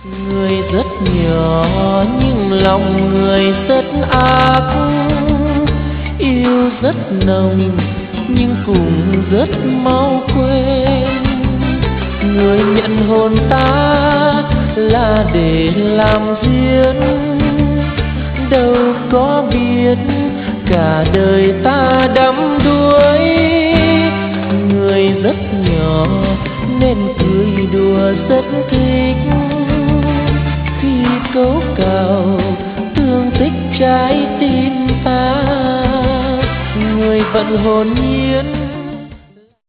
Người rất nhỏ nhưng lòng người rất ác, yêu rất nồng nhưng cũng rất mau quên. Người nhận hồn ta là để làm duyên, đâu có biết cả đời ta đắm đuối. Người rất nhỏ nên cười đùa rất thích, khi cấu cào thương tích trái tim ta. Người vẫn hồn nhiên